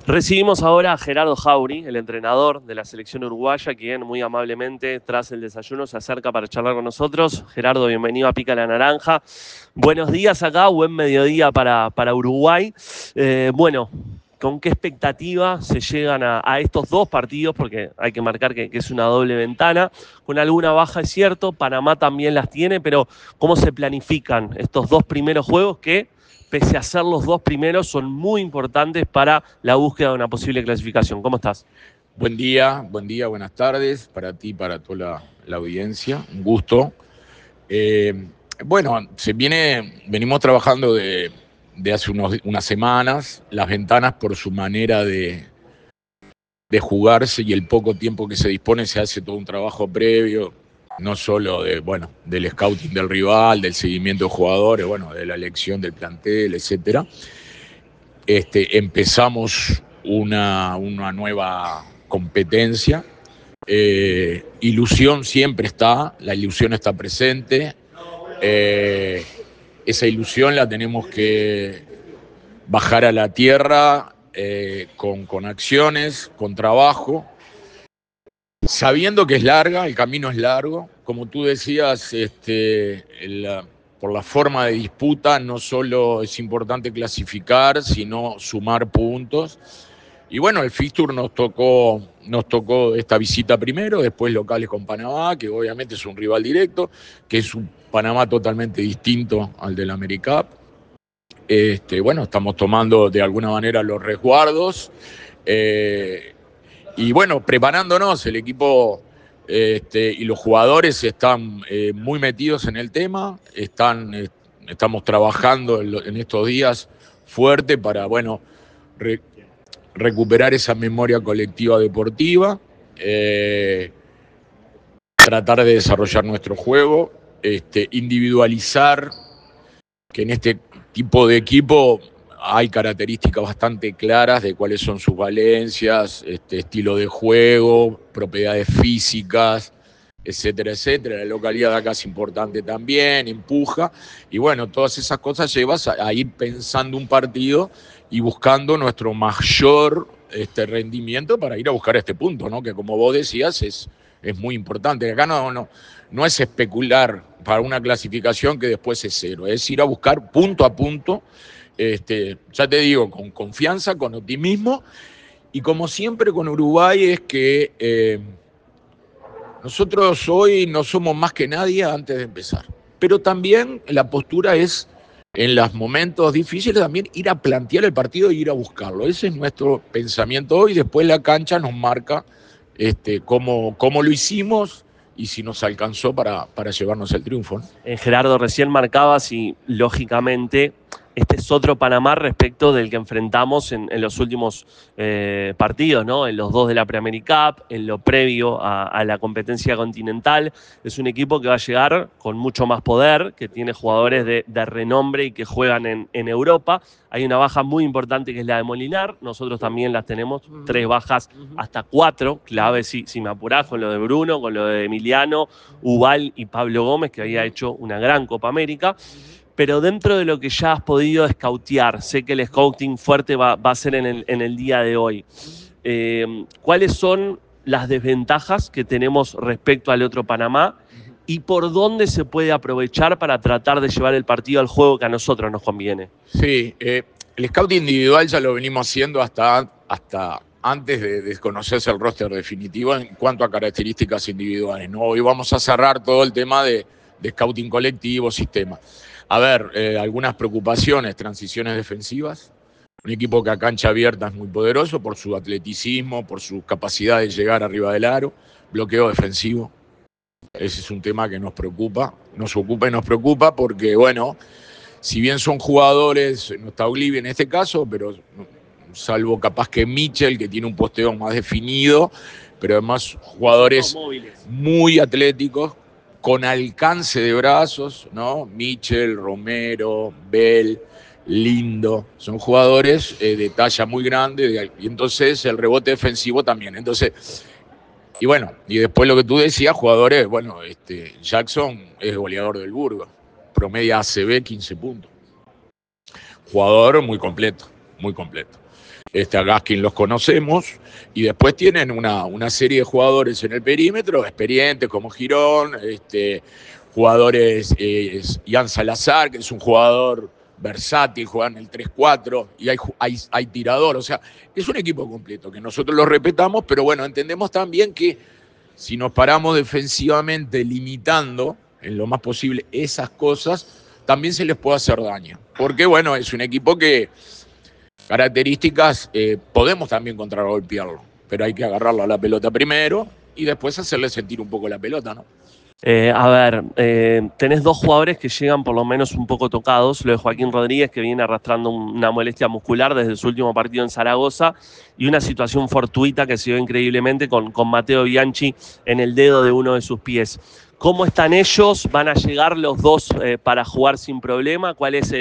Recibimos ahora a Gerardo Jauri, el entrenador de la selección uruguaya, quien muy amablemente, tras el desayuno, se acerca para charlar con nosotros. Gerardo, bienvenido a Pica la Naranja. Buenos días acá, buen mediodía para Uruguay. Bueno, ¿con qué expectativa se llegan a estos dos partidos? Porque hay que marcar que es una doble ventana. Con alguna baja es cierto, Panamá también las tiene, pero ¿cómo se planifican estos dos primeros juegos que, pese a ser los dos primeros, son muy importantes para la búsqueda de una posible clasificación? ¿Cómo estás? Buen día, buenas tardes para ti, para toda la audiencia. Un gusto. Eh, bueno, venimos trabajando de hace unas semanas, las ventanas por su manera de jugarse y el poco tiempo que se dispone se hace todo un trabajo previo, no solo del scouting del rival, del seguimiento de jugadores, de la elección del plantel, etcétera. Empezamos una nueva competencia. Ilusión siempre está, la ilusión está presente. Esa ilusión la tenemos que bajar a la tierra con acciones, con trabajo, sabiendo que es larga, el camino es largo. Como tú decías, por la forma de disputa, no solo es importante clasificar, sino sumar puntos. Y bueno, el fixture nos tocó esta visita primero, después locales con Panamá, que obviamente es un rival directo, que es un Panamá totalmente distinto al del AmeriCup. Estamos tomando de alguna manera los resguardos. Y bueno, preparándonos, el equipo y los jugadores están muy metidos en el tema, estamos trabajando en estos días fuerte para, recuperar esa memoria colectiva deportiva, tratar de desarrollar nuestro juego, individualizar, que en este tipo de equipo hay características bastante claras de cuáles son sus valencias, estilo de juego, propiedades físicas, etcétera, etcétera. La localidad de acá es importante también, empuja. Y bueno, todas esas cosas llevas a ir pensando un partido y buscando nuestro mayor rendimiento para ir a buscar este punto, ¿no? Que como vos decías es muy importante. Acá no es especular para una clasificación que después es cero, es ir a buscar punto a punto, ya te digo, con confianza, con optimismo, y como siempre con Uruguay es que nosotros hoy no somos más que nadie antes de empezar, pero también la postura es, en los momentos difíciles, también ir a plantear el partido y ir a buscarlo. Ese es nuestro pensamiento hoy. Después la cancha nos marca cómo lo hicimos y si nos alcanzó para llevarnos el triunfo, ¿no? Gerardo, recién marcabas y lógicamente este es otro Panamá respecto del que enfrentamos en los últimos partidos, ¿no? En los dos de la Pre-AmeriCup, en lo previo a la competencia continental. Es un equipo que va a llegar con mucho más poder, que tiene jugadores de renombre y que juegan en Europa. Hay una baja muy importante que es la de Molinar. Nosotros también las tenemos, 3 bajas hasta 4, clave si me apurás, con lo de Bruno, con lo de Emiliano, Ubal y Pablo Gómez, que había hecho una gran Copa América. Pero dentro de lo que ya has podido escautear, sé que el scouting fuerte va a ser en el día de hoy. ¿Cuáles son las desventajas que tenemos respecto al otro Panamá y por dónde se puede aprovechar para tratar de llevar el partido al juego que a nosotros nos conviene? Sí, el scouting individual ya lo venimos haciendo hasta antes de conocerse el roster definitivo en cuanto a características individuales, ¿no? Hoy vamos a cerrar todo el tema de scouting colectivo, sistema. A ver, algunas preocupaciones, transiciones defensivas. Un equipo que a cancha abierta es muy poderoso por su atleticismo, por su capacidad de llegar arriba del aro. Bloqueo defensivo. Ese es un tema que nos preocupa, nos ocupa y nos preocupa porque, si bien son jugadores, no está Olivi en este caso, pero salvo capaz que Mitchell, que tiene un posteo más definido, pero además jugadores muy atléticos, con alcance de brazos, ¿no? Mitchell, Romero, Bell, Lindo, son jugadores de talla muy grande, y entonces el rebote defensivo también. Entonces, y después lo que tú decías, jugadores, Jackson es goleador del Burgos, promedia ACB 15 puntos. Jugador muy completo, muy completo. A Gaskin los conocemos, y después tienen una serie de jugadores en el perímetro, experientes como Girón, jugadores, Ian Salazar, que es un jugador versátil, juega en el 3-4, y hay tirador, o sea, es un equipo completo, que nosotros lo respetamos, pero bueno, entendemos también que si nos paramos defensivamente limitando en lo más posible esas cosas, también se les puede hacer daño, porque bueno, es un equipo que características, podemos también contragolpearlo, pero hay que agarrarlo a la pelota primero y después hacerle sentir un poco la pelota, ¿no? Tenés dos jugadores que llegan por lo menos un poco tocados, lo de Joaquín Rodríguez, que viene arrastrando una molestia muscular desde su último partido en Zaragoza, y una situación fortuita que se dio increíblemente con Matteo Bianchi en el dedo de uno de sus pies. ¿Cómo están ellos? ¿Van a llegar los dos para jugar sin problema? ¿Cuál es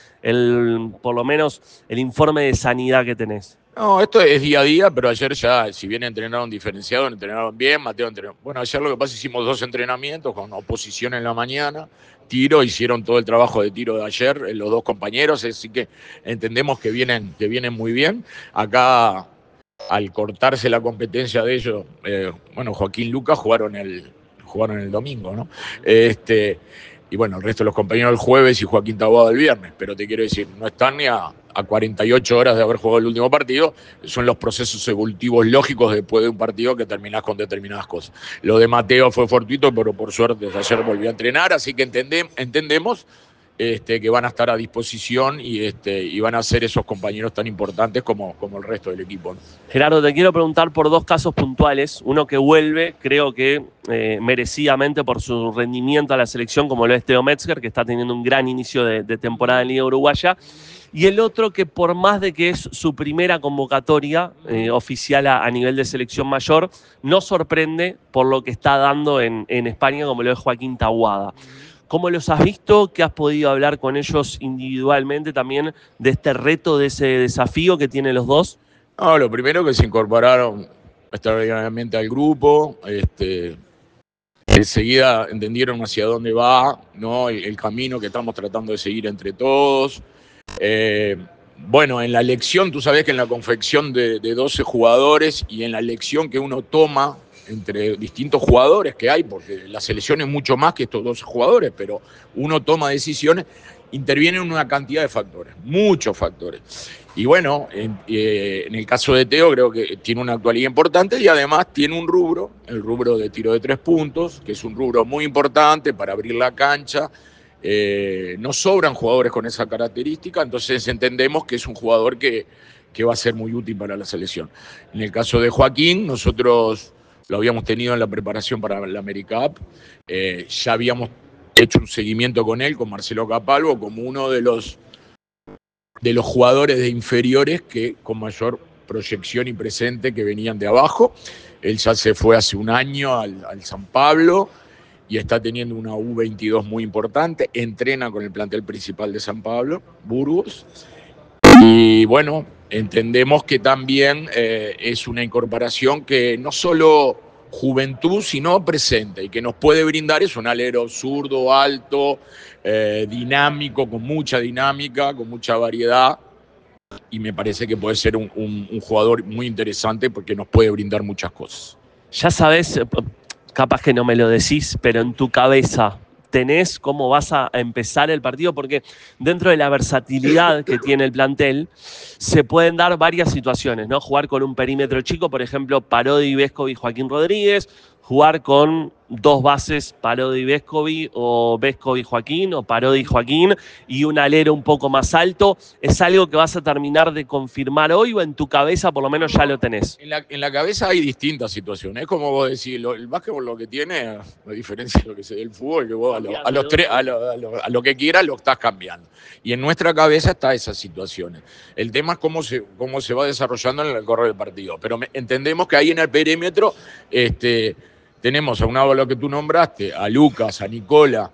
por lo menos el informe de sanidad que tenés? No, esto es día a día, pero ayer ya, si bien entrenaron diferenciado, entrenaron bien, Mateo entrenó. Bueno, ayer lo que pasa, hicimos 2 entrenamientos con oposición en la mañana, tiro, hicieron todo el trabajo de tiro de ayer, los 2 compañeros, así que entendemos que vienen muy bien. Acá, al cortarse la competencia de ellos, bueno, Joaquín Lucas jugaron el domingo, ¿no? Y bueno, el resto de los compañeros el jueves y Joaquín Taboada el viernes, pero te quiero decir, no están ni a 48 horas de haber jugado el último partido, son los procesos evolutivos lógicos después de un partido que terminás con determinadas cosas. Lo de Mateo fue fortuito, pero por suerte ayer volvió a entrenar, así que entendemos que van a estar a disposición y van a ser esos compañeros tan importantes como el resto del equipo, ¿no? Gerardo, te quiero preguntar por 2 casos puntuales. Uno que vuelve, creo que merecidamente por su rendimiento a la selección, como lo es Theo Metzger, que está teniendo un gran inicio de temporada en Liga Uruguaya. Y el otro que, por más de que es su primera convocatoria oficial a nivel de selección mayor, no sorprende por lo que está dando en España, como lo es Joaquín Taboada. ¿Cómo los has visto? ¿Qué has podido hablar con ellos individualmente también de este reto, de ese desafío que tienen los dos? No, lo primero que se incorporaron extraordinariamente al grupo, enseguida entendieron hacia dónde va, ¿no? El camino que estamos tratando de seguir entre todos. Bueno, en la elección, tú sabés que en la confección de 12 jugadores y en la elección que uno toma entre distintos jugadores que hay, porque la selección es mucho más que estos 12 jugadores, pero uno toma decisiones, intervienen una cantidad de factores, muchos factores. Y bueno, en el caso de Theo creo que tiene una actualidad importante y además tiene un rubro, el rubro de tiro de 3 puntos, que es un rubro muy importante para abrir la cancha. No sobran jugadores con esa característica, entonces entendemos que es un jugador que va a ser muy útil para la selección. En el caso de Joaquín, nosotros lo habíamos tenido en la preparación para la AmeriCup, ya habíamos hecho un seguimiento con él, con Marcelo Capalvo, como uno de los jugadores de inferiores que con mayor proyección y presente que venían de abajo. Él ya se fue hace un año al San Pablo y está teniendo una U22 muy importante, entrena con el plantel principal de San Pablo, Burgos, y bueno, entendemos que también es una incorporación que no solo juventud, sino presente, y que nos puede brindar, es un alero zurdo, alto, dinámico, con mucha dinámica, con mucha variedad, y me parece que puede ser un jugador muy interesante porque nos puede brindar muchas cosas. Ya sabes, capaz que no me lo decís, pero en tu cabeza tenés cómo vas a empezar el partido, porque dentro de la versatilidad que tiene el plantel se pueden dar varias situaciones, ¿no? Jugar con un perímetro chico, por ejemplo, Parodi, Vescovi, Joaquín Rodríguez, jugar con 2 bases, Parodi, Vescovi, o Vescovi, Joaquín, o Parodi, Joaquín, y un alero un poco más alto. ¿Es algo que vas a terminar de confirmar hoy o en tu cabeza por lo menos ya lo tenés? En la cabeza hay distintas situaciones. Es como vos decís, el básquetbol lo que tiene, a diferencia de lo que se ve el fútbol, que vos a lo que quieras lo estás cambiando. Y en nuestra cabeza está esas situaciones. El tema es cómo se va desarrollando en el correr del partido. Pero entendemos que ahí en el perímetro tenemos a una lo que tú nombraste, a Lucas, a Nicola,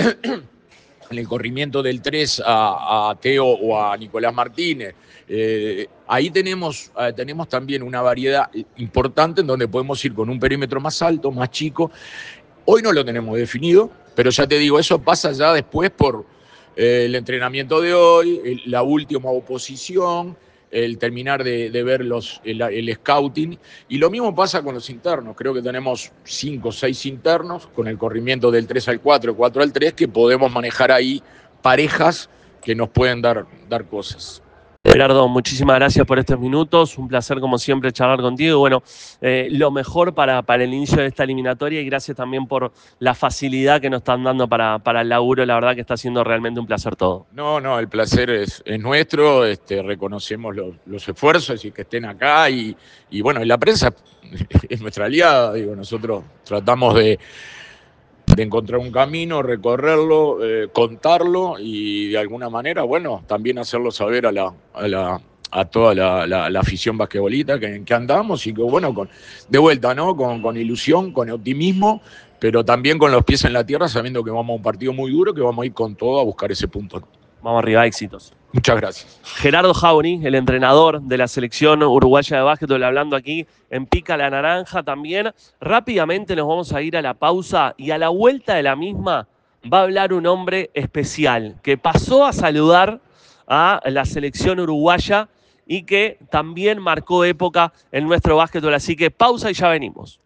en el corrimiento del 3 a Theo o a Nicolás Martínez. Ahí tenemos también una variedad importante en donde podemos ir con un perímetro más alto, más chico. Hoy no lo tenemos definido, pero ya te digo, eso pasa ya después por el entrenamiento de hoy, la última oposición, el terminar de ver el scouting. Y lo mismo pasa con los internos. Creo que tenemos 5 o 6 internos con el corrimiento del 3 al 4, 4 al 3, que podemos manejar ahí parejas que nos pueden dar cosas. Gerardo, muchísimas gracias por estos minutos. Un placer, como siempre, charlar contigo. Bueno, lo mejor para el inicio de esta eliminatoria y gracias también por la facilidad que nos están dando para el laburo. La verdad que está siendo realmente un placer todo. No, el placer es nuestro. Reconocemos los esfuerzos y que estén acá. Y bueno, y la prensa es nuestra aliada. Digo, nosotros tratamos de encontrar un camino, recorrerlo, contarlo y de alguna manera, bueno, también hacerlo saber a toda la afición basquetbolista que andamos y que, bueno, de vuelta, ¿no? Con ilusión, con optimismo, pero también con los pies en la tierra, sabiendo que vamos a un partido muy duro, que vamos a ir con todo a buscar ese punto. Vamos arriba, éxitos. Muchas gracias. Gerardo Jauregui, el entrenador de la selección uruguaya de básquetbol, hablando aquí en Pica la Naranja también. Rápidamente nos vamos a ir a la pausa y a la vuelta de la misma va a hablar un hombre especial que pasó a saludar a la selección uruguaya y que también marcó época en nuestro básquetbol. Así que pausa y ya venimos.